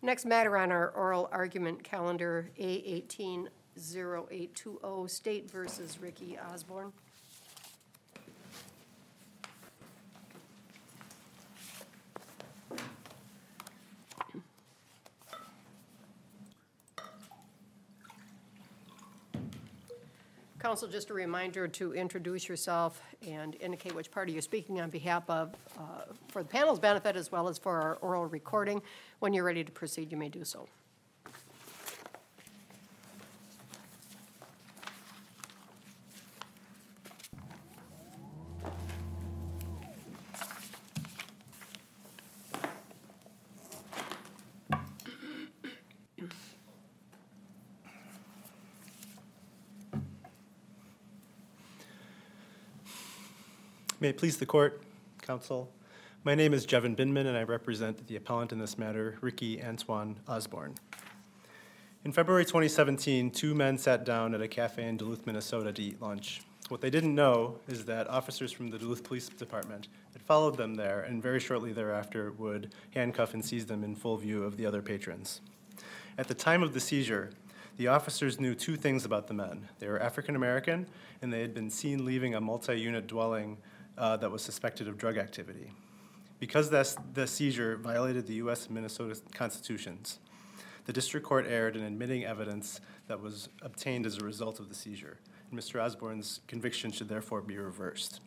Next matter on our oral argument calendar, A18-0820, State versus Ricky Osborne. Counsel, just a reminder to introduce yourself and indicate which party you're speaking on behalf of for the panel's benefit as well as for our oral recording. When you're ready to proceed, you may do so. May it please the court, counsel. My name is Jevin Binman, and I represent the appellant in this matter, Ricky Antoine Osborne. In February 2017, two men sat down at a cafe in Duluth, Minnesota to eat lunch. What they didn't know is that officers from the Duluth Police Department had followed them there and very shortly thereafter would handcuff and seize them in full view of the other patrons. At the time of the seizure, the officers knew two things about the men. They were African American, and they had been seen leaving a multi-unit dwelling that was suspected of drug activity. Because the seizure violated the U.S. and Minnesota constitutions, the district court erred in admitting evidence that was obtained as a result of the seizure. And Mr. Osborne's conviction should therefore be reversed.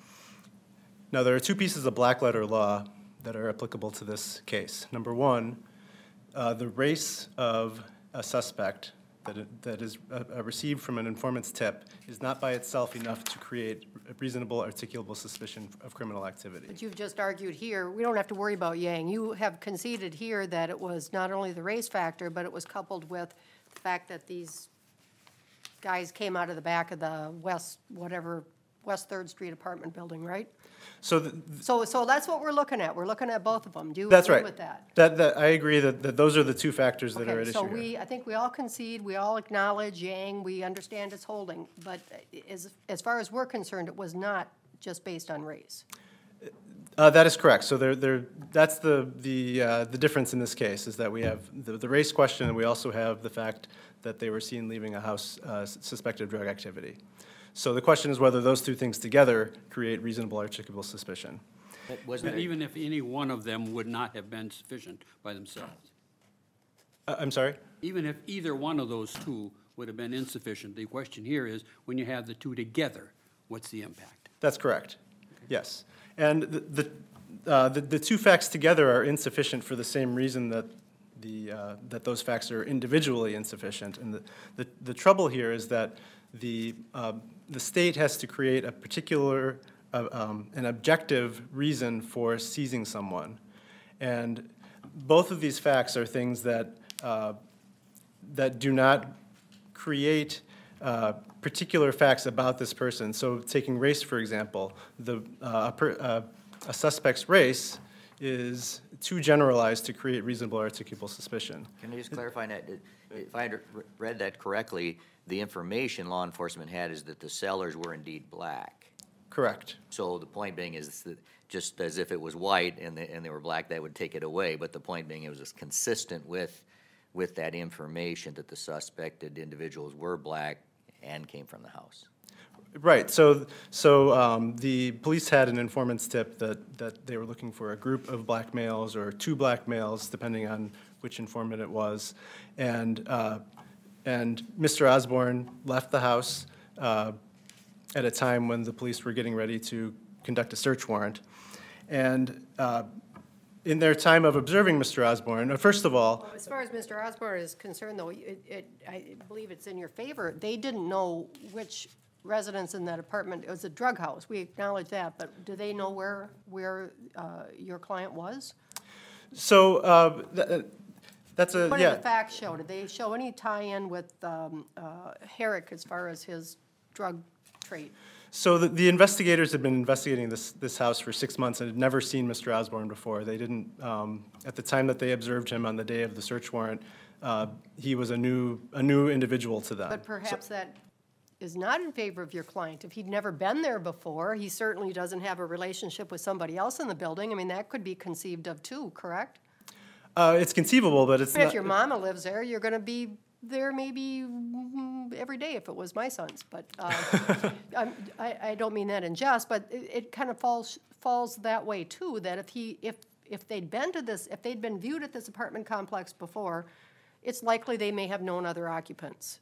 Now, there are two pieces of black letter law that are applicable to this case. Number one, the race of a suspect that is received from an informant's tip is not by itself enough to create a reasonable, articulable suspicion of criminal activity. But you've just argued here, we don't have to worry about Yang. You have conceded here that it was not only the race factor, but it was coupled with the fact that these guys came out of the back of the West 3rd Street apartment building, right? So that's what we're looking at. We're looking at both of them. Do you that's agree right. with that? That I agree that those are the two factors that are at issue so here. I think we all concede, we all acknowledge Yang, we understand its holding, but as far as we're concerned, it was not just based on race. That is correct. So that's the difference in this case is that we have the race question, and we also have the fact that they were seen leaving a house suspected of drug activity. So the question is whether those two things together create reasonable, articulable suspicion. But even if any one of them would not have been sufficient by themselves? I'm sorry? Even if either one of those two would have been insufficient, the question here is, when you have the two together, what's the impact? That's correct. Okay. Yes. And the two facts together are insufficient for the same reason that that those facts are individually insufficient. And the trouble here is that the state has to create a particular, an objective reason for seizing someone. And both of these facts are things that do not create particular facts about this person. So taking race, for example, a suspect's race is too generalized to create reasonable, articulable suspicion. Can I just clarify that? If I read that correctly, the information law enforcement had is that the sellers were indeed black. Correct. So the point being is that just as if it was white and they were black, that would take it away. But the point being it was just consistent with that information that the suspected individuals were black and came from the house. Right. So the police had an informant's tip that they were looking for a group of black males or two black males, depending on which informant it was, and Mr. Osborne left the house at a time when the police were getting ready to conduct a search warrant, and in their time of observing Mr. Osborne, first of all, As far as Mr. Osborne is concerned, though, I believe it's in your favor. They didn't know which residents in that apartment. It was a drug house. We acknowledge that, but do they know where your client was? So that's a What yeah. did the facts show? Did they show any tie-in with Herrick as far as his drug trait? So the investigators had been investigating this house for 6 months and had never seen Mr. Osborne before. They didn't, at the time that they observed him on the day of the search warrant, he was a new individual to them. But perhaps that is not in favor of your client. If he'd never been there before, he certainly doesn't have a relationship with somebody else in the building. I mean, that could be conceived of too, correct? It's conceivable, but it's If not. your mama lives there, you're gonna be there maybe every day if it was my son's, but, I don't mean that in jest, but it kind of falls that way too, that if they'd been to this, if they'd been viewed at this apartment complex before, it's likely they may have known other occupants.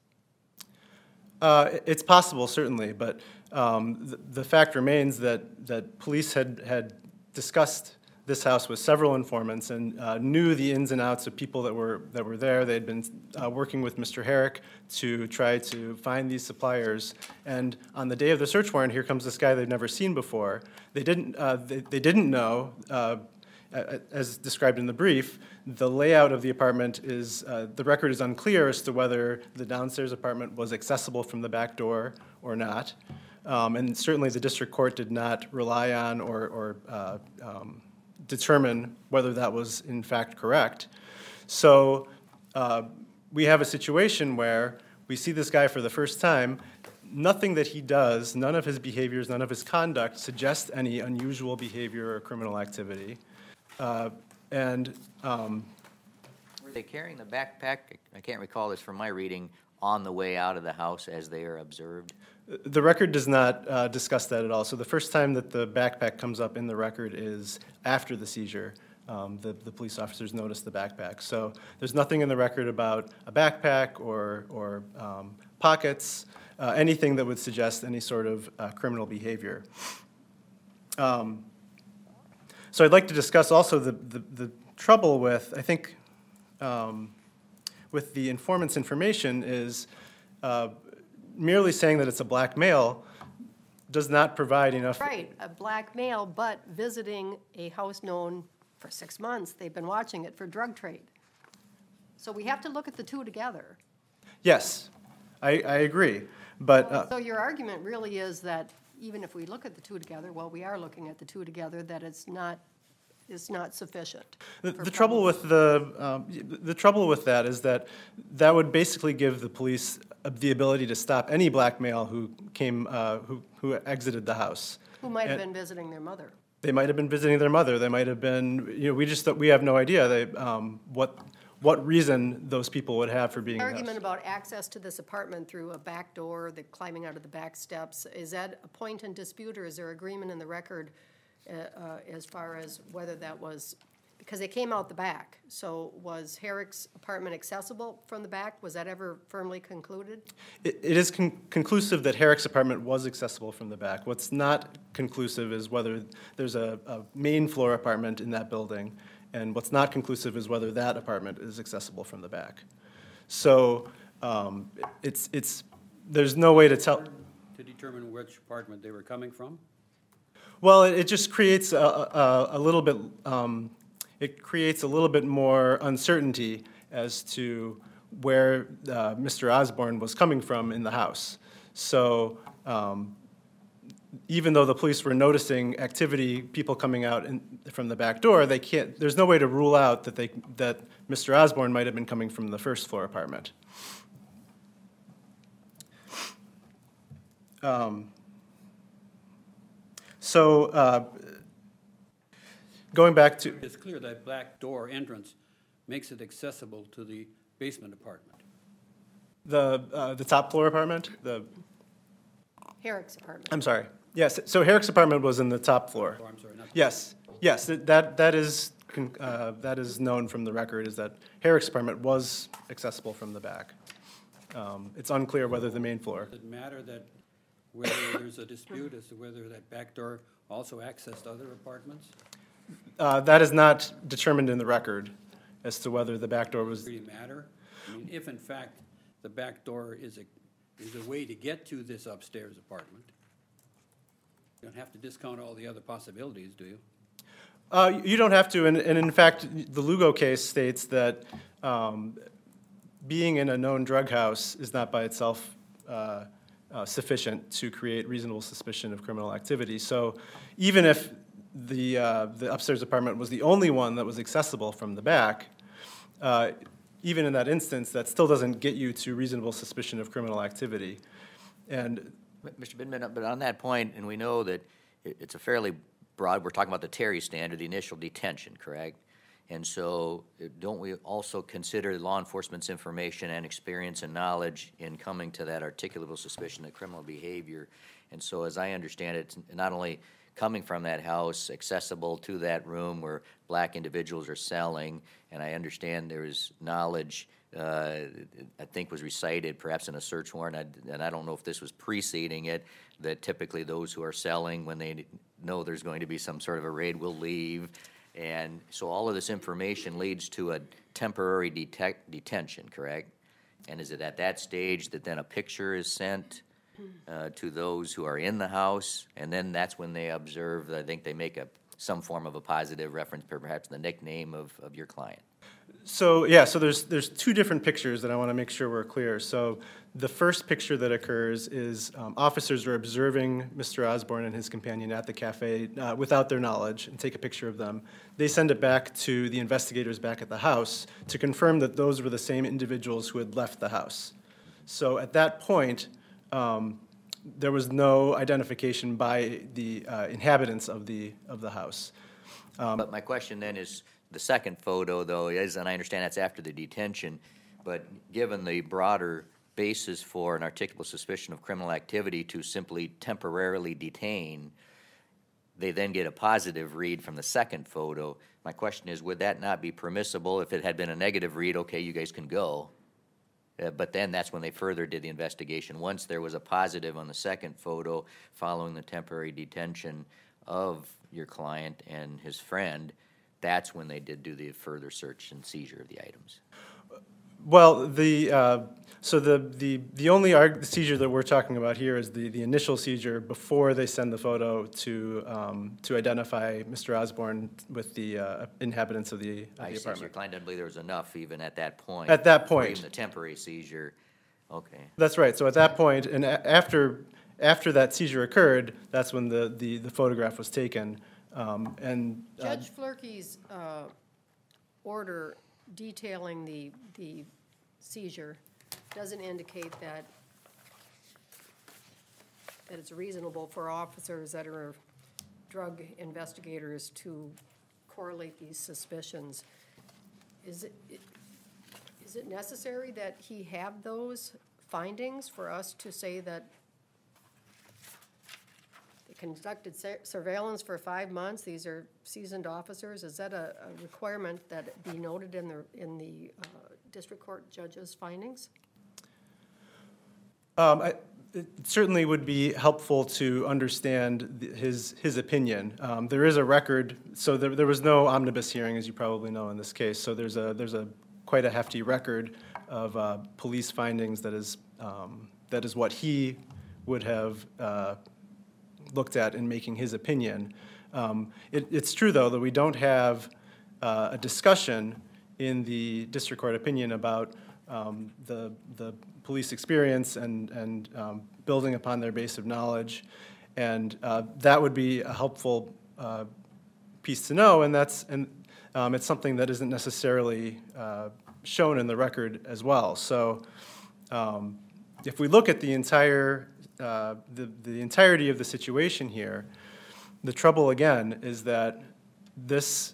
It's possible, certainly, but the fact remains that police had discussed this house with several informants and knew the ins and outs of people that were there. They had been working with Mr. Herrick to try to find these suppliers. And on the day of the search warrant, here comes this guy they've never seen before. They didn't know. As described in the brief, the layout of the apartment is, the record is unclear as to whether the downstairs apartment was accessible from the back door or not. And certainly the district court did not rely on or determine whether that was in fact correct. So we have a situation where we see this guy for the first time. Nothing that he does, none of his behaviors, none of his conduct suggests any unusual behavior or criminal activity. Were they carrying the backpack, I can't recall this from my reading, on the way out of the house as they are observed? The record does not discuss that at all. So the first time that the backpack comes up in the record is after the seizure. The police officers notice the backpack. So there's nothing in the record about a backpack or pockets, anything that would suggest any sort of criminal behavior. So I'd like to discuss also the trouble with, I think, with the informant's information is merely saying that it's a black male does not provide enough. Right, a black male, but visiting a house known for 6 months, they've been watching it for drug trade. So we have to look at the two together. Yes, I agree, but So your argument really is that even if we look at the two together, well, we are looking at the two together, that it's not sufficient. the trouble with the trouble with that is that that would basically give the police the ability to stop any black male who came who exited the house. Who might have been visiting their mother. They might have been visiting their mother. They might have been, we have no idea what reason those people would have for being in the house. Argument about access to this apartment through a back door, the climbing out of the back steps, is that a point in dispute, or is there agreement in the record as far as whether that was, because they came out the back, so was Herrick's apartment accessible from the back? Was that ever firmly concluded? It is conclusive that Herrick's apartment was accessible from the back. What's not conclusive is whether there's a main floor apartment in that building, and what's not conclusive is whether that apartment is accessible from the back. So there's no way to tell. To determine which apartment they were coming from? Well, it just creates a little bit. It creates a little bit more uncertainty as to where Mr. Osborne was coming from in the house. So even though the police were noticing activity, people coming out from the back door, they can't. There's no way to rule out that Mr. Osborne might have been coming from the first floor apartment. Going back to It's clear that back door entrance makes it accessible to the basement apartment. the top floor apartment, Herrick's apartment. I'm sorry. Yes, so Herrick's apartment was in the top floor. Oh, I'm sorry, not. Yes, that is known from the record, is that Herrick's apartment was accessible from the back. It's unclear whether the main floor. Does it matter that whether there's a dispute as to whether that back door also accessed other apartments? That is not determined in the record as to whether the back door was. Really matter? I mean, if in fact the back door is a way to get to this upstairs apartment, you don't have to discount all the other possibilities, do you? You don't have to, and in fact, the Lugo case states that being in a known drug house is not by itself sufficient to create reasonable suspicion of criminal activity. So even if the upstairs apartment was the only one that was accessible from the back, even in that instance, that still doesn't get you to reasonable suspicion of criminal activity. And Mr. Bindman, but on that point, and we know that it's a fairly broad, we're talking about the Terry standard, the initial detention, correct? And so don't we also consider law enforcement's information and experience and knowledge in coming to that articulable suspicion of criminal behavior? And so as I understand it, it's not only coming from that house, accessible to that room where black individuals are selling, and I understand there is knowledge, I think was recited perhaps in a search warrant, and I don't know if this was preceding it, that typically those who are selling, when they know there's going to be some sort of a raid, will leave. And so all of this information leads to a temporary detention, correct? And is it at that stage that then a picture is sent to those who are in the house? And then that's when they observe, I think they make some form of a positive reference, perhaps the nickname of your client. So, yeah, so there's two different pictures that I want to make sure we're clear. So the first picture that occurs is officers are observing Mr. Osborne and his companion at the cafe without their knowledge and take a picture of them. They send it back to the investigators back at the house to confirm that those were the same individuals who had left the house. So at that point, there was no identification by the inhabitants of the house. But my question then is, the second photo, though, is, and I understand that's after the detention, but given the broader basis for an articulable suspicion of criminal activity to simply temporarily detain, they then get a positive read from the second photo. My question is, would that not be permissible? If it had been a negative read, okay, you guys can go. But then that's when they further did the investigation. Once there was a positive on the second photo following the temporary detention of your client and his friend, that's when they did do the further search and seizure of the items. Well, the only seizure that we're talking about here is the initial seizure before they send the photo to identify Mr. Osborne with the inhabitants of the I see, so apartment. your client didn't believe there was enough even at that point. At that or point. even the temporary seizure, okay. That's right. So at that point, and after that seizure occurred, that's when the photograph was taken. Judge Flerke's order detailing the seizure doesn't indicate that it's reasonable for officers that are drug investigators to correlate these suspicions. Is it necessary that he have those findings for us to say that they conducted surveillance for 5 months? These are seasoned officers. Is that a requirement that it be noted in the district court judge's findings? It certainly would be helpful to understand his opinion. There is a record, so there was no omnibus hearing, as you probably know in this case. So there's a quite a hefty record of police findings that is what he would have looked at in making his opinion. It's true, though, that we don't have a discussion in the district court opinion about the police experience and building upon their base of knowledge, and that would be a helpful piece to know, and it's something that isn't necessarily shown in the record as well. So if we look at the entirety of the situation here, the trouble again is that this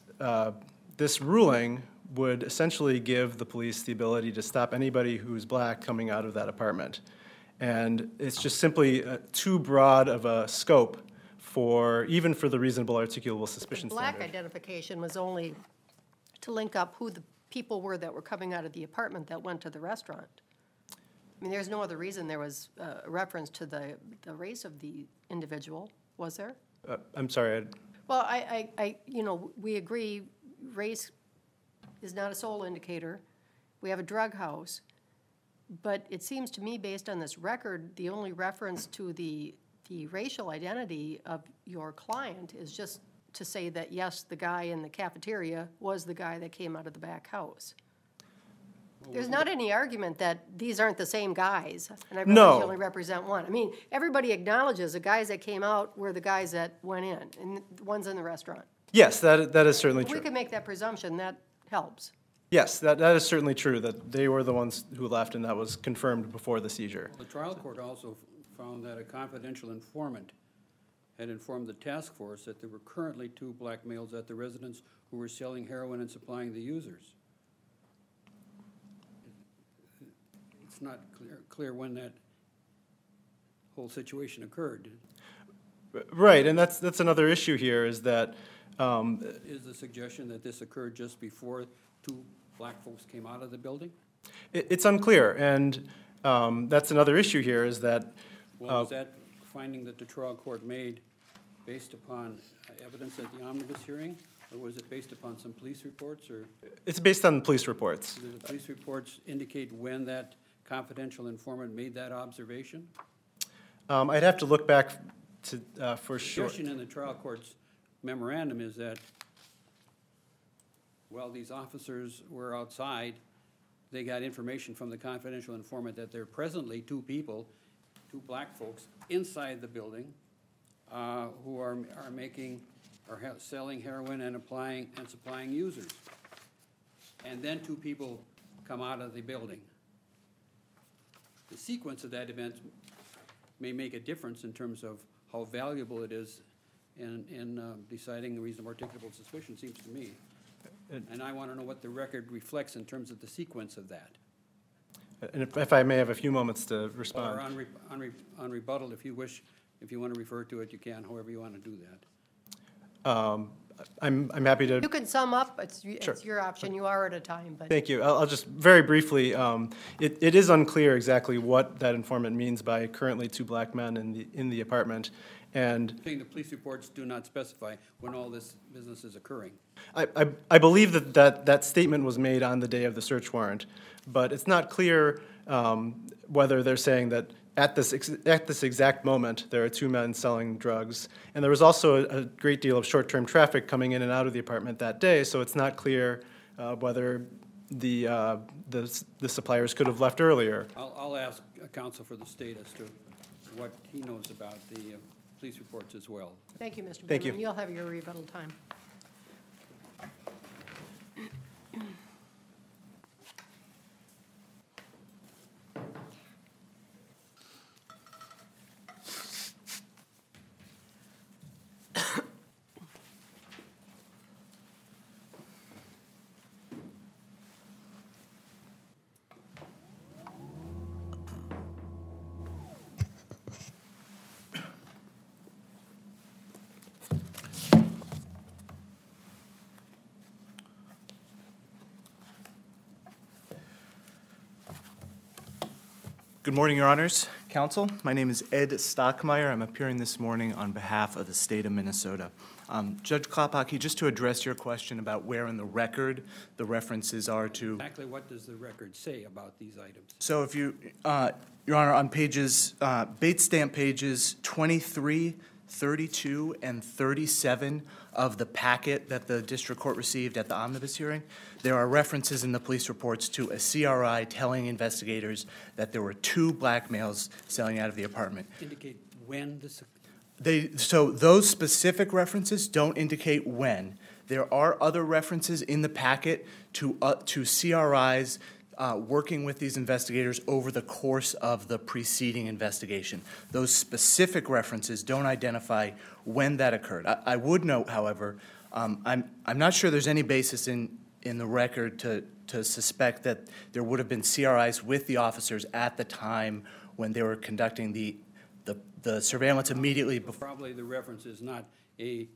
ruling would essentially give the police the ability to stop anybody who's black coming out of that apartment. And it's just simply too broad of a scope even for the reasonable articulable suspicion Black standard. identification was only to link up who the people were that were coming out of the apartment that went to the restaurant. I mean, there's no other reason there was a reference to the race of the individual, was there? I'm sorry. Well, we agree race is not a sole indicator. We have a drug house. But it seems to me, based on this record, the only reference to the racial identity of your client is just to say that, yes, the guy in the cafeteria was the guy that came out of the back house. There's not any argument that these aren't the same guys, and I realize you only represent one. I mean, everybody acknowledges the guys that came out were the guys that went in, and the ones in the restaurant. Yes, that is certainly If true. we can make that presumption, that helps. Yes, that is certainly true, that they were the ones who left, and that was confirmed before the seizure. The trial court also found that a confidential informant had informed the task force that there were currently 2 black males at the residence who were selling heroin and supplying the users. It's not clear when that whole situation occurred. Right, and that's another issue here is that, Is the suggestion that this occurred just before 2 black folks came out of the building? it's unclear, and that's another issue here is that, Well, was that finding that the trial court made based upon evidence at the omnibus hearing? Or was it based upon some police reports, or it's based on police reports. do the police reports indicate when that confidential informant made that observation? I'd have to look back to, for sure. Suggestion in the trial court's memorandum is that while these officers were outside, they got information from the confidential informant that there are presently 2 people, 2 black folks inside the building who are selling heroin and supplying users. And then 2 people come out of the building. The sequence of that event may make a difference in terms of how valuable it is in deciding the reasonable articulable suspicion, seems to me. And I want to know what the record reflects in terms of the sequence of that. And if I may have a few moments to Or respond. on rebuttal, if you wish, if you want to refer to it, you can, however you want to do that. I'm happy to. You can sum up, it's Sure. your option, you are at a time, but. Thank you. I'll just very briefly, it is unclear exactly what that informant means by currently 2 black men in the apartment. And Saying the police reports do not specify when all this business is occurring. I believe that statement was made on the day of the search warrant, but it's not clear whether they're saying that at this exact moment, there are 2 men selling drugs. And there was also a great deal of short-term traffic coming in and out of the apartment that day, so it's not clear whether the suppliers could have left earlier. I'll ask counsel for the state as to what he knows about the police reports as well. Thank you, Mr. Thank you. Bowman. You'll have your rebuttal time. Good morning, Your Honors. Counsel, my name is Ed Stockmeyer. I'm appearing this morning on behalf of the state of Minnesota. Judge Klopacki, just to address your question about where in the record the references are to. Exactly what does the record say about these items? So if you, Your Honor, on pages, Bates stamp pages 23, 32, and 37 of the packet that the district court received at the omnibus hearing, there are references in the police reports to a CRI telling investigators that there were 2 black males selling out of the apartment. Indicate when this, So those specific references don't indicate when. There are other references in the packet to CRIs working with these investigators over the course of the preceding investigation. Those specific references don't identify when that occurred. I would note, however, I'm not sure there's any basis in the record to suspect that there would have been CRIs with the officers at the time when they were conducting the surveillance immediately before. probably the reference is not a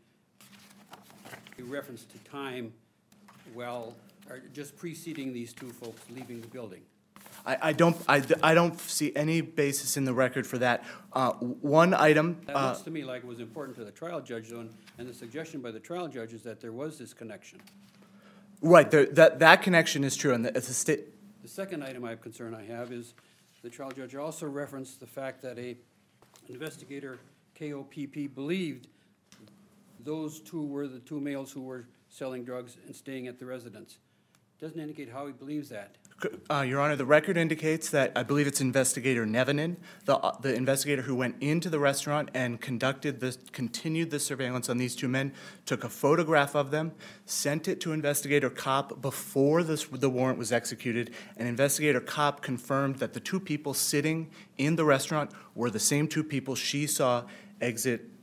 reference to time, well, or just preceding these 2 folks leaving the building. I don't see any basis in the record for that. One item. That looks to me like it was important to the trial judge, though, and the suggestion by the trial judge is that there was this connection. Right, that connection is true, and the state. The second item I have concern I have is the trial judge also referenced the fact that a investigator, KOPP, believed those 2 were the 2 males who were selling drugs and staying at the residence. Doesn't indicate how he believes that. Your Honor, the record indicates that I believe it's Investigator Nevanin, the investigator who went into the restaurant and continued the surveillance on these 2 men, took a photograph of them, sent it to Investigator Kopp before the warrant was executed, and Investigator Kopp confirmed that the 2 people sitting in the restaurant were the same 2 people she saw exit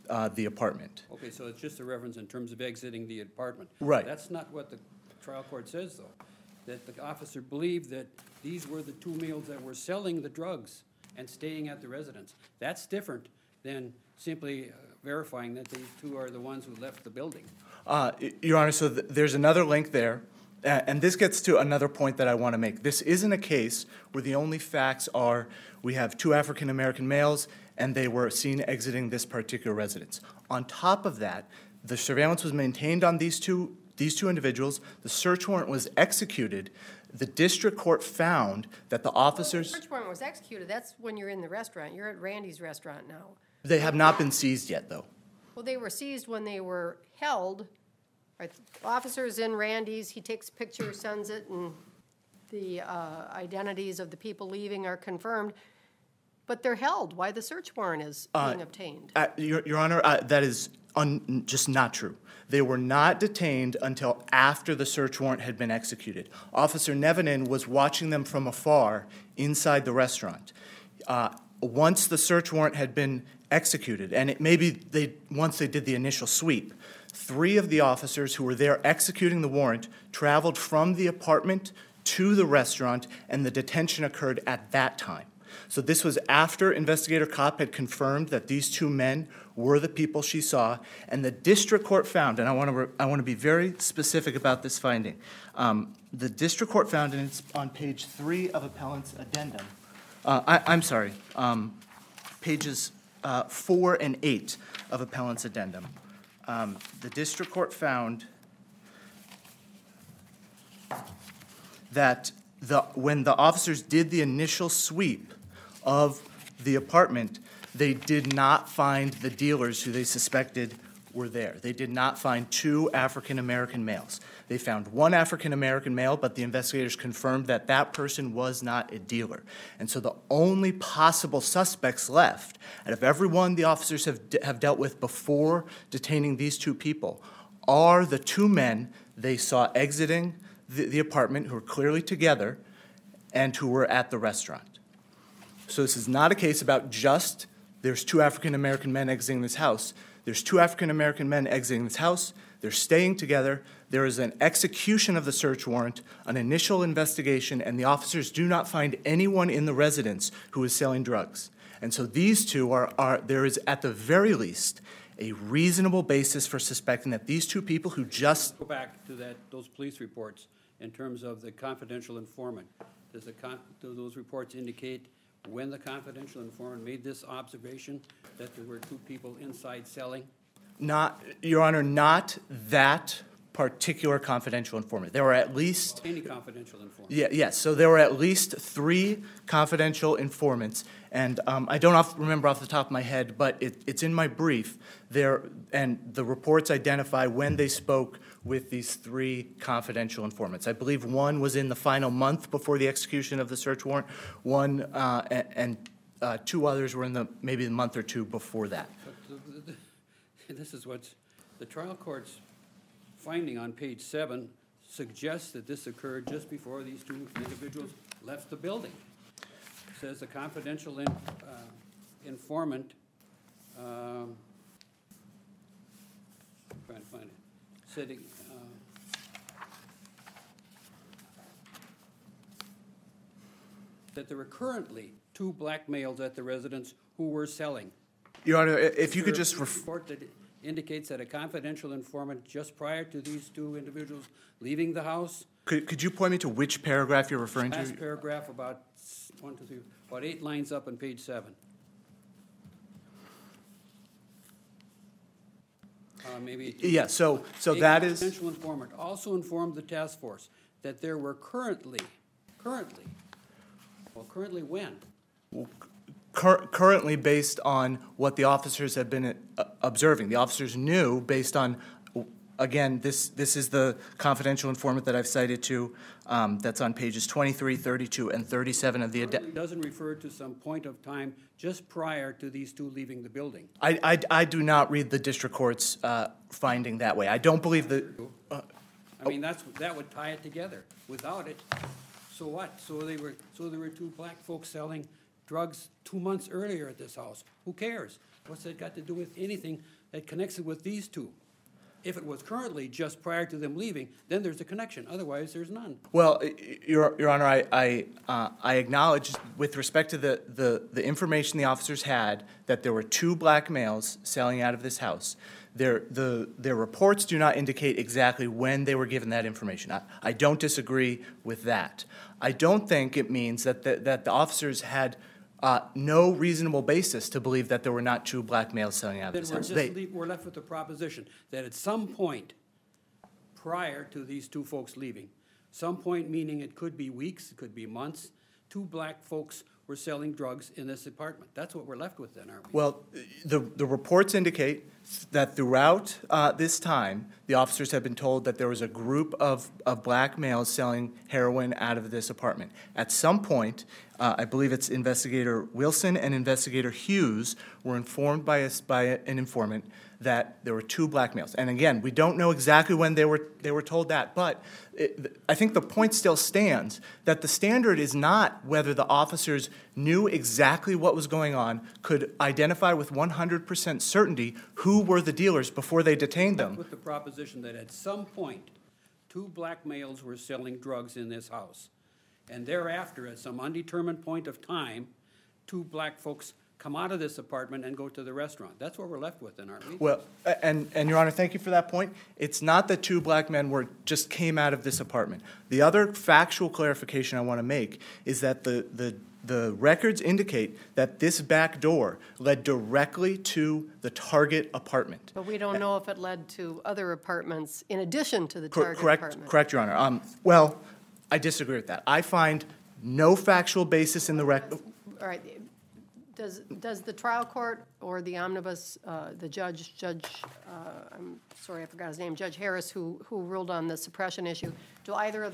the apartment. Okay, so it's just a reference in terms of exiting the apartment. Right. That's not what the trial court says, though, that the officer believed that these were the two males that were selling the drugs and staying at the residence. That's different than simply verifying that these two are the ones who left the building. Your Honor, so there's another link there, and this gets to another point that I want to make. This isn't a case where the only facts are we have two African-American males and they were seen exiting this particular residence. On top of that, the surveillance was maintained on these two individuals. The search warrant was executed. The district court found that the officers, The search warrant was executed, that's when you're in the restaurant. You're at Randy's restaurant now. they have not been seized yet, though. Well, they were seized when they were held. Right, the officer's in Randy's, he takes a picture, sends it, and the identities of the people leaving are confirmed. But they're held. Why the search warrant is being obtained? Your Honor, that is just not true. They were not detained until after the search warrant had been executed. Officer Nevenin was watching them from afar inside the restaurant. Once the search warrant had been executed, and once they did the initial sweep, 3 of the officers who were there executing the warrant traveled from the apartment to the restaurant, and the detention occurred at that time. So this was after Investigator Kopp had confirmed that these 2 men were the people she saw, and the district court found, and I want to be very specific about this finding. The district court found, and it's on page 3 of appellant's addendum. I'm sorry, pages 4 and 8 of appellant's addendum. The district court found that when the officers did the initial sweep of the apartment, they did not find the dealers who they suspected were there. They did not find 2 African-American males. They found 1 African-American male, but the investigators confirmed that that person was not a dealer. And so the only possible suspects left, out of everyone the officers have dealt with before detaining these 2 people, are the 2 men they saw exiting the apartment, who were clearly together, and who were at the restaurant. So this is not a case about just there's 2 African-American men exiting this house. There's 2 African-American men exiting this house. They're staying together. There is an execution of the search warrant, an initial investigation, and the officers do not find anyone in the residence who is selling drugs. And so these 2 there is at the very least a reasonable basis for suspecting that these 2 people who just... Go back to those police reports in terms of the confidential informant. Do those reports indicate when the confidential informant made this observation that there were 2 people inside selling? Not, Your Honor, not that particular confidential informant. There were at least... Any confidential informant? Yes, so there were at least 3 confidential informants, and I don't remember off the top of my head, but it's in my brief there, and the reports identify when they spoke with these 3 confidential informants. I believe 1 was in the final month before the execution of the search warrant, 1 and 2 others were in maybe the month or 2 before that. But this is what's, the trial court's finding on page 7 suggests that this occurred just before these 2 individuals left the building. It says the confidential informant, trying to find it, said that there were currently 2 black males at the residence who were selling. Your Honor, if you could just... report that indicates that a confidential informant just prior to these 2 individuals leaving the house. Could you point me to which paragraph you're referring to? Last paragraph, about 1, 2, 3, about 8 lines up on page 7. Maybe. Yeah, so A that is... confidential informant also informed the task force that there were currently when? Currently, based on what the officers have been observing. The officers knew, based on, again, this is the confidential informant that I've cited to, that's on pages 23, 32, and 37 of the It doesn't refer to some point of time just prior to these 2 leaving the building. I do not read the district court's finding that way. I don't believe that... I mean, that would tie it together. Without it, so what? So there were 2 black folks selling drugs 2 months earlier at this house. Who cares? What's that got to do with anything that connects it with these two. If it was currently just prior to them leaving, then there's a connection. Otherwise, there's none. Well, Your Honor, I acknowledge with respect to the information the officers had that there were 2 black males selling out of this house. Their reports do not indicate exactly when they were given that information. I don't disagree with that. I don't think it means that the officers had no reasonable basis to believe that there were not 2 black males selling out of this house. We're left with the proposition that at some point prior to these 2 folks leaving, some point meaning it could be weeks, it could be months, 2 black folks were selling drugs in this apartment. That's what we're left with then, aren't we? Well, the reports indicate that throughout this time, the officers have been told that there was a group of black males selling heroin out of this apartment. At some point, I believe it's Investigator Wilson and Investigator Hughes were informed by an informant that there were 2 black males. And again, we don't know exactly when they were told that, but I think the point still stands that the standard is not whether the officers knew exactly what was going on, could identify with 100% certainty who were the dealers before they detained them. With the proposition that at some point, 2 black males were selling drugs in this house. And thereafter, at some undetermined point of time, 2 black folks come out of this apartment and go to the restaurant. That's what we're left with then, aren't we? Well, and Your Honor, thank you for that point. It's not that 2 black men just came out of this apartment. The other factual clarification I want to make is that the records indicate that this back door led directly to the target apartment. But we don't know if it led to other apartments in addition to the target apartment. Correct, Your Honor. Well, I disagree with that. I find no factual basis in the record. All right. Does the trial court or the omnibus, the judge, I'm sorry, I forgot his name, Judge Harris, who ruled on the suppression issue, do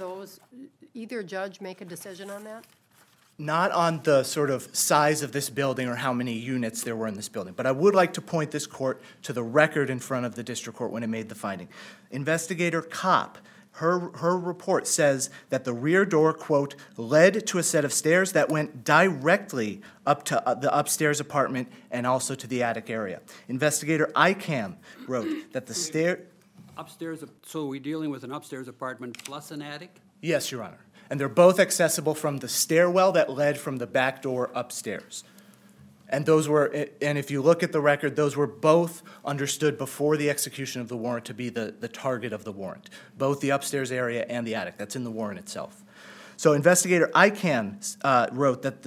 either judge make a decision on that? Not on the sort of size of this building or how many units there were in this building, but I would like to point this court to the record in front of the district court when it made the finding. Investigator Kopp, her report says that the rear door, quote, led to a set of stairs that went directly up to the upstairs apartment and also to the attic area. Investigator Icahn wrote that the Upstairs, so are we dealing with an upstairs apartment plus an attic? Yes, Your Honor. And they're both accessible from the stairwell that led from the back door upstairs. And if you look at the record, those were both understood before the execution of the warrant to be the target of the warrant, both the upstairs area and the attic. That's in the warrant itself. So Investigator Icahn wrote that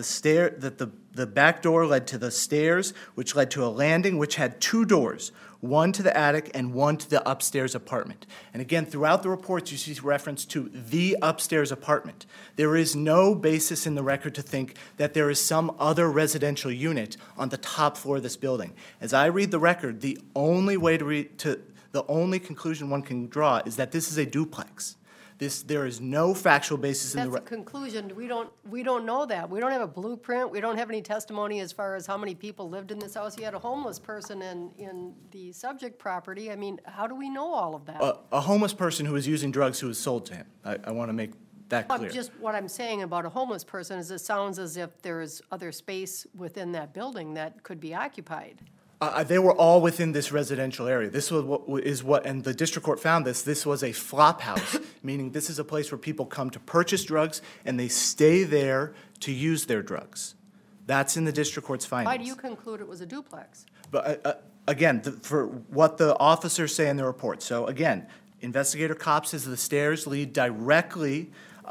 the back door led to the stairs, which led to a landing which had 2 doors, one to the attic and one to the upstairs apartment. And again, throughout the reports, you see reference to the upstairs apartment. There is no basis in the record to think that there is some other residential unit on the top floor of this building. As I read the record, the only conclusion one can draw is that this is a duplex. There is no factual basis in the record. That's a conclusion. We don't know that. We don't have a blueprint. We don't have any testimony as far as how many people lived in this house. You had a homeless person in the subject property. I mean, how do we know all of that? A homeless person who was using drugs who was sold to him. I want to make that clear. Just what I'm saying about a homeless person is it sounds as if there's other space within that building that could be occupied. They were all within this residential area. This and the district court found this was a flop house, meaning this is a place where people come to purchase drugs and they stay there to use their drugs. That's in the district court's findings. Why do you conclude it was a duplex? But again, for what the officers say in the report. So again, Investigator Kopp says the stairs lead directly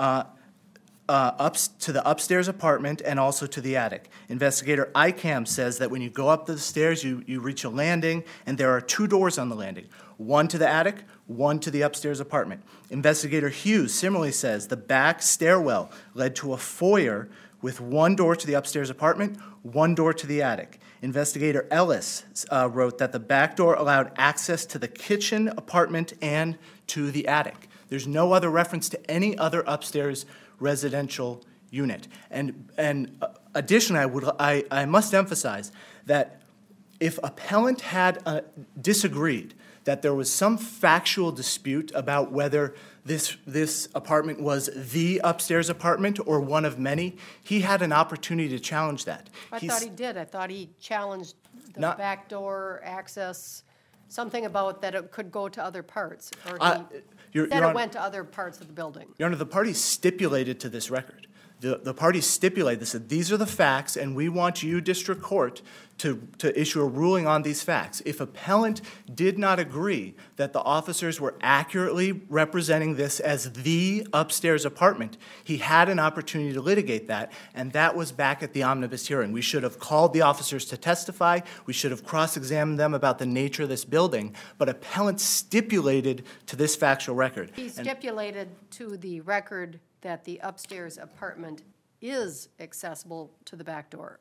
up to the upstairs apartment and also to the attic. Investigator Icahn says that when you go up the stairs, you reach a landing, and there are 2 doors on the landing, one to the attic, one to the upstairs apartment. Investigator Hughes similarly says the back stairwell led to a foyer with 1 door to the upstairs apartment, 1 door to the attic. Investigator Ellis wrote that the back door allowed access to the kitchen apartment and to the attic. There's no other reference to any other upstairs residential unit. And additionally, I must emphasize that if appellant had disagreed that there was some factual dispute about whether this apartment was the upstairs apartment or one of many, he had an opportunity to challenge that. I thought he did. I thought he challenged the back door access something about that it could go to other parts, or Your he said Honor- it went to other parts of the building. Your Honor, the parties stipulated to this record. The parties stipulated, they said, these are the facts, and we want you, district court, to issue a ruling on these facts. If appellant did not agree that the officers were accurately representing this as the upstairs apartment, he had an opportunity to litigate that, and that was back at the omnibus hearing. We should have called the officers to testify. We should have cross-examined them about the nature of this building, but appellant stipulated to this factual record. He And- stipulated to the record that the upstairs apartment is accessible to the back door.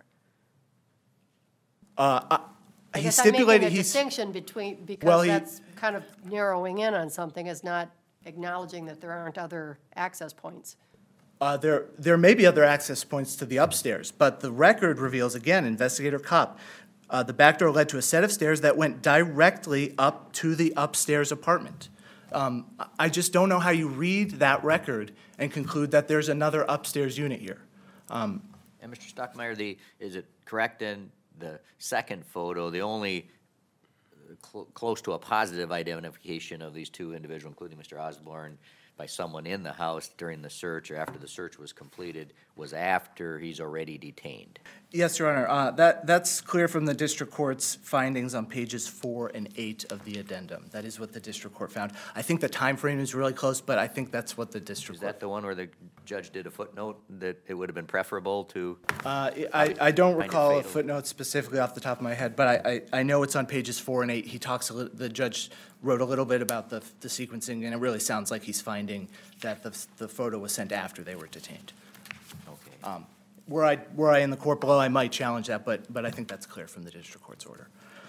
I I he guess I'm making stipulated a he's. distinction between, Well, because he- that's kind of narrowing in on something, is not acknowledging that there aren't other access points. There may be other access points to the upstairs, but the record reveals, again, Investigator Kopp, the back door led to a set of stairs that went directly up to the upstairs apartment. I just don't know how you read that record and conclude that there's another upstairs unit here. And Mr. Stockmeyer, is it correct in the second photo, the only close to a positive identification of these two individuals, including Mr. Osborne, by someone in the house during the search or after the search was completed, was after he's already detained? Yes, Your Honor, that's clear from the district court's findings on pages 4 and 8 of the addendum. That is what the district court found. I think the time frame is really close, but I think that's what the Is district court. that the one where the judge did a footnote that it would have been preferable to? I don't Kind of recall a fatal. footnote specifically off the top of my head, but I know it's on pages 4 and 8. He talks, the judge wrote a little bit about the sequencing, and it really sounds like he's finding that the photo was sent after they were detained. Okay. Were I in the court below, I might challenge that, but I think that's clear from the district court's order.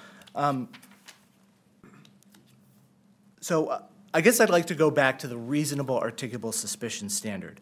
So I guess I'd like to go back to the reasonable articulable suspicion standard.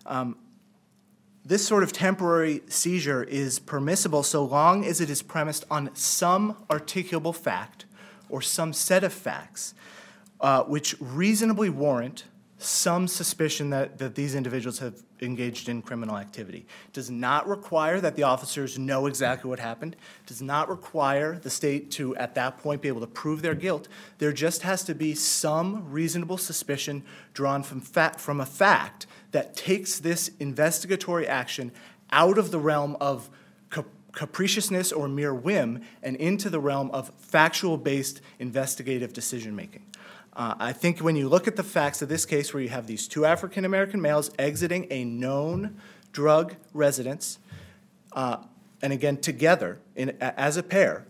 This sort of temporary seizure is permissible so long as it is premised on some articulable fact or some set of facts which reasonably warrant some suspicion that these individuals have engaged in criminal activity. It does not require that the officers know exactly what happened. It does not require the state to, at that point, be able to prove their guilt. There just has to be some reasonable suspicion drawn from a fact that takes this investigatory action out of the realm of capriciousness or mere whim and into the realm of factual-based investigative decision-making. I think when you look at the facts of this case where you have these two African-American males exiting a known drug residence, and again, together, as a pair,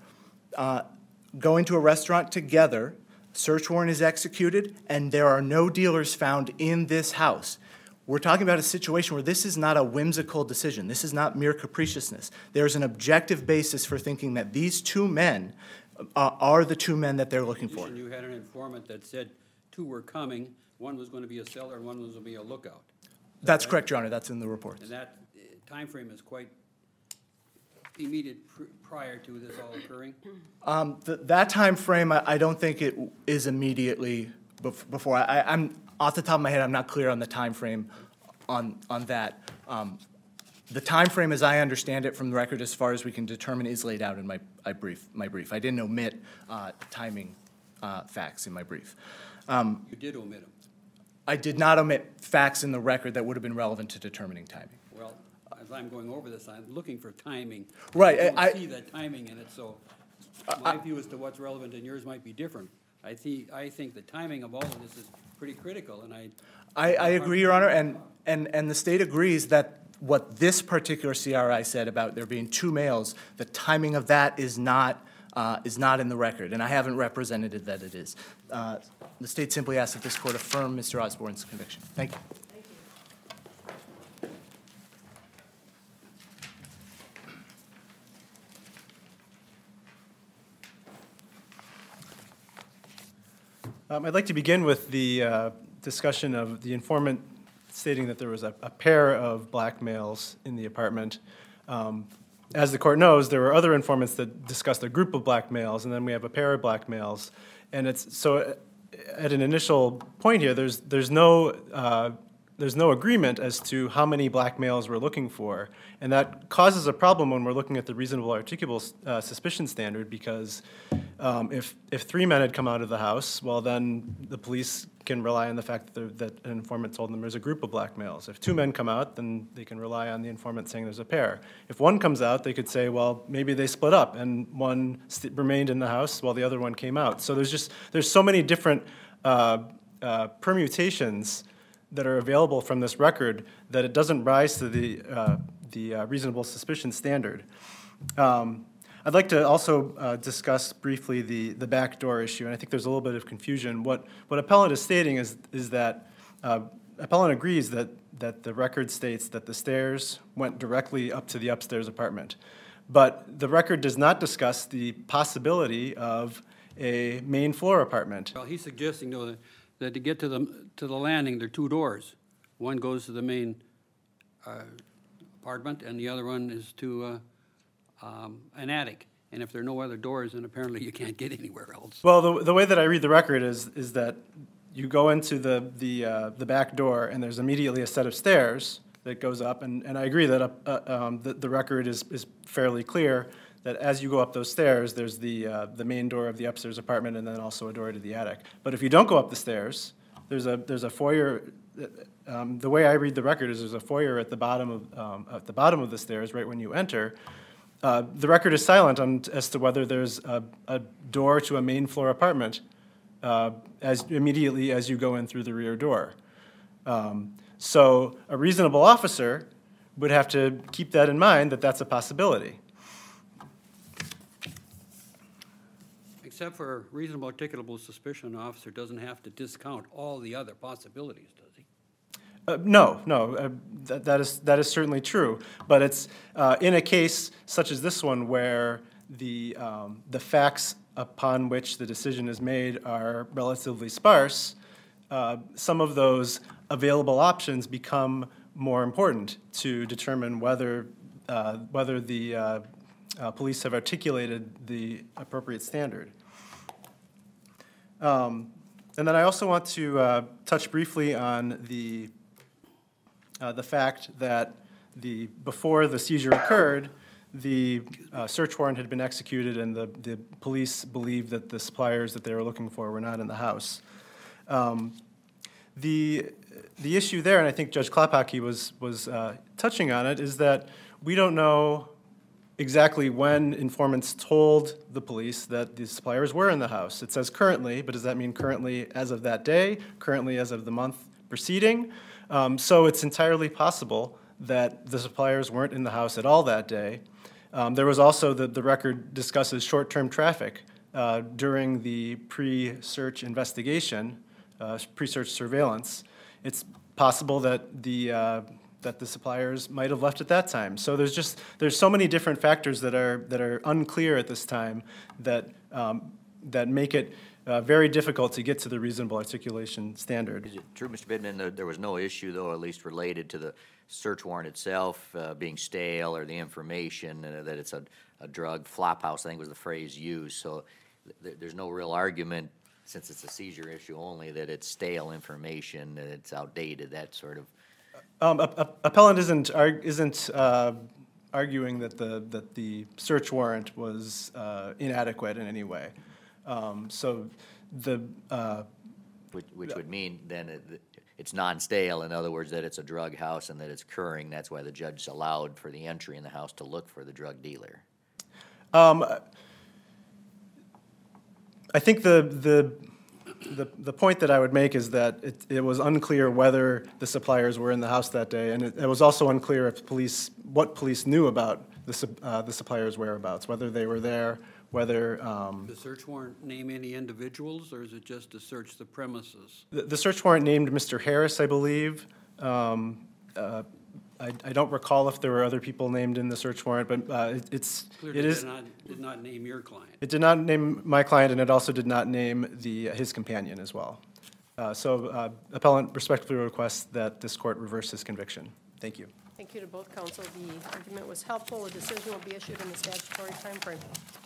going to a restaurant together, search warrant is executed, and there are no dealers found in this house. We're talking about a situation where this is not a whimsical decision. This is not mere capriciousness. There's an objective basis for thinking that these two men are the two men that they're looking for. You had an informant that said two were coming, one was going to be a seller and one was going to be a lookout. That's correct, Your Honor. That's in the report. And that time frame is quite immediate prior to this all occurring? That time frame, I don't think it is immediately before. I'm off the top of my head, I'm not clear on the time frame on that. The time frame, as I understand it from the record, as far as we can determine, is laid out in my brief. I didn't omit timing facts in my brief. You did omit them. I did not omit facts in the record that would have been relevant to determining timing. Well, as I'm going over this, I'm looking for timing. Right, I don't see that timing in it, so my view as to what's relevant and yours might be different. I think the timing of all of this is pretty critical, and I agree, Your Honor, and the state agrees that what this particular CRI said about there being two males, the timing of that is not in the record, and I haven't represented it that it is. The state simply asks that this court affirm Mr. Osborne's conviction. Thank you. I'd like to begin with the discussion of the informant stating that there was a pair of black males in the apartment. As the court knows, there were other informants that discussed a group of black males, and then we have a pair of black males. And it's so at an initial point here, there's no agreement as to how many black males we're looking for, and that causes a problem when we're looking at the reasonable articulable suspicion standard, because If 3 men had come out of the house, well, then the police can rely on the fact that an informant told them there's a group of black males. If 2 men come out, then they can rely on the informant saying there's a pair. If one comes out, they could say, well, maybe they split up and one remained in the house while the other one came out. So there's so many different permutations that are available from this record that it doesn't rise to the reasonable suspicion standard. I'd like to also discuss briefly the backdoor issue, and I think there's a little bit of confusion. What appellant is stating is that appellant agrees that the record states that the stairs went directly up to the upstairs apartment. But the record does not discuss the possibility of a main floor apartment. Well, he's suggesting, though, that to get to the landing, there are 2 doors. One goes to the main apartment, and the other one is to an attic. And if there are no other doors, then apparently you can't get anywhere else. Well, the way that I read the record is that you go into the back door, and there's immediately a set of stairs that goes up, and I agree that the record is fairly clear that as you go up those stairs, there's the main door of the upstairs apartment and then also a door to the attic. But if you don't go up the stairs, there's a foyer. The way I read the record is there's a foyer at the bottom of the stairs right when you enter. The record is silent as to whether there's a door to a main floor apartment as immediately as you go in through the rear door. So a reasonable officer would have to keep that in mind, that that's a possibility. Except for reasonable articulable suspicion, an officer doesn't have to discount all the other possibilities, does he? No, that is certainly true. But it's in a case such as this one where the facts upon which the decision is made are relatively sparse, some of those available options become more important to determine whether the police have articulated the appropriate standard. And then I also want to touch briefly on the fact that before the seizure occurred, the search warrant had been executed, and the police believed that the suppliers that they were looking for were not in the house. The issue there, and I think Judge Klapacki was touching on it, is that we don't know exactly when informants told the police that the suppliers were in the house. It says currently, but does that mean currently as of that day, currently as of the month preceding? So it's entirely possible that the suppliers weren't in the house at all that day. There was also the record discusses short-term traffic during the pre-search investigation, pre-search surveillance. It's possible that the suppliers might have left at that time. So there's so many different factors that are unclear at this time that make it very difficult to get to the reasonable articulation standard. Is it true, Mr. Bidman, that there was no issue, though, at least related to the search warrant itself being stale, or the information that it's a drug flop house, I think was the phrase used. So there's no real argument, since it's a seizure issue only, that it's stale information, that it's outdated, that sort of. Appellant isn't arguing that the search warrant was inadequate in any way. Which would mean then it's non-stale, in other words, that it's a drug house and that it's curing. That's why the judge allowed for the entry in the house to look for the drug dealer. I think the point that I would make is that it was unclear whether the suppliers were in the house that day, and it was also unclear if what police knew about the suppliers' whereabouts, whether they were there, whether. The search warrant name any individuals, or is it just to search the premises? The search warrant named Mr. Harris, I believe. I don't recall if there were other people named in the search warrant, but Clearly did not name your client. It did not name my client, and it also did not name his companion as well. Appellant respectfully requests that this court reverse his conviction. Thank you. Thank you to both counsel. The argument was helpful. A decision will be issued in the statutory timeframe.